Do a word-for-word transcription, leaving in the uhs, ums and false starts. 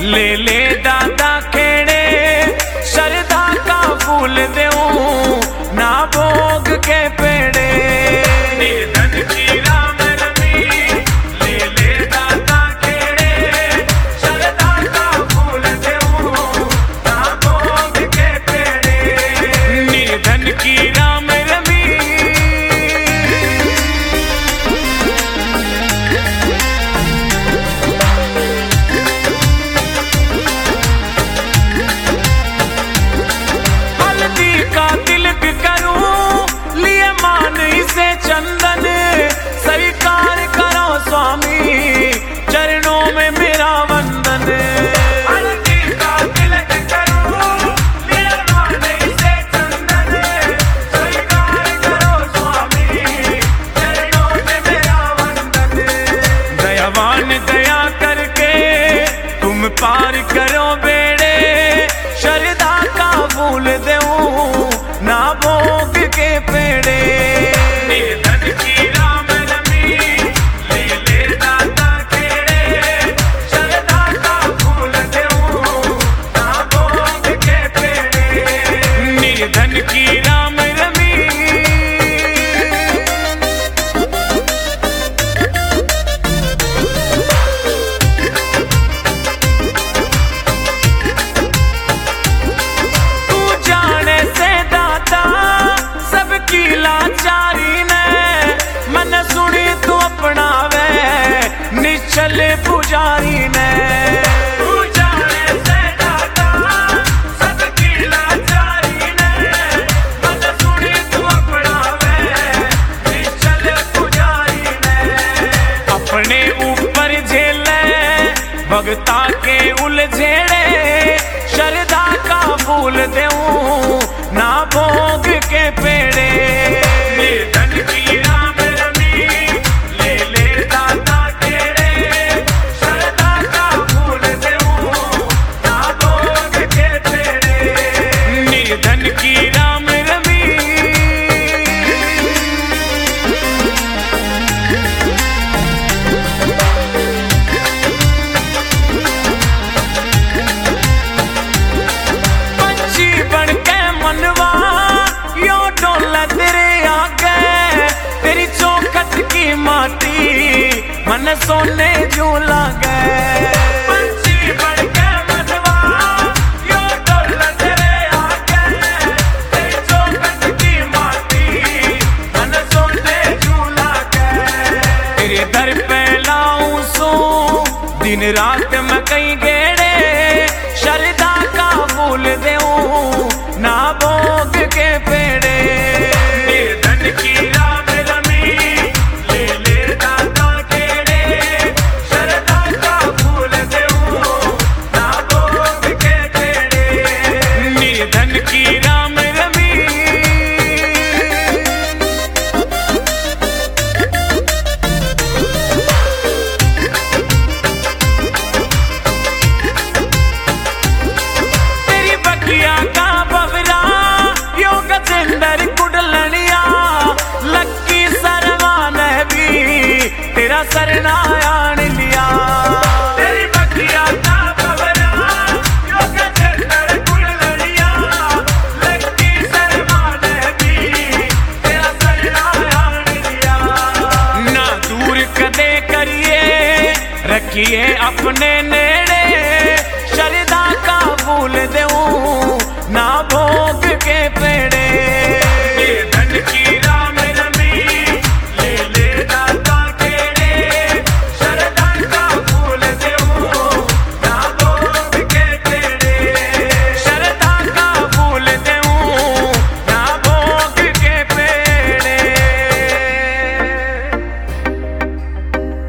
ले ले दादा खेड़े शरदा का फूल देऊं ना भोग के पेड़े। निर्धन की राम रमी ले ले दादा खेड़े शरदा का फूल देऊं ना भोग के पेड़े। निर्धन की राम रमी चंदन स्वीकार करो स्वामी चरणों में मेरा वंदन। हल्दी का तिलक करूं लिया माने से चंदन स्वीकार करो स्वामी चरणों में मेरा वंदन। दयावान दया करके तुम पार करो बेड़े शरदा का फूल देऊं ना भोग के पेड़े। निर्धन की राम रमी ले ले दादा खेड़े शरदा का फूल देऊं ना भोग के पेड़े। निर्धन की राम रमी तू जाने से दाता सबकी लाचारी मन सुनी तू अपनावे निश्चल पुजारी ने। तू जाने से दाता सबकी लाचारी ने मन सुनी तू अपनावे निश्चल पुजारी ने। अपने ऊपर झेले भगता के उलझेड़े शरदा का फूल देऊं ना भोग के पेड़े। निर्धन की राम रमी ले ले दादा खेड़े शरदा का फूल देऊं ना भोग के पेड़े। निर्धन की राम रमी पंछी बन के मनवा यो डोला तेरे आगे तेरी चौखट की माटी मन सोने जो लागे। पंछी बन के मनवा यो डोला तेरे आगे तेरी चौखट की माटी मन सोने जो लागे। तेरे दर पे लाऊं सो दिन रात मैं कहीं गेड़े शरदा का फूल देऊं ना भोग के पेड़े। निर्धन की राम रमी ले ले दादा खेड़े शरदा का फूल देऊं ना भोग के पेड़े। निर्धन की राम रमी तेरी बगिया का बबरा यो गजेंद्र कुडलनिया लक्की सरवान भी तेरा सरनायान लिया। तेरी बगिया का बबरा यो गजेंद्र कुडलनिया लक्की सरवान भी तेरा सरनायान लिया। ना दूर कदे करिए रखिए अपने ने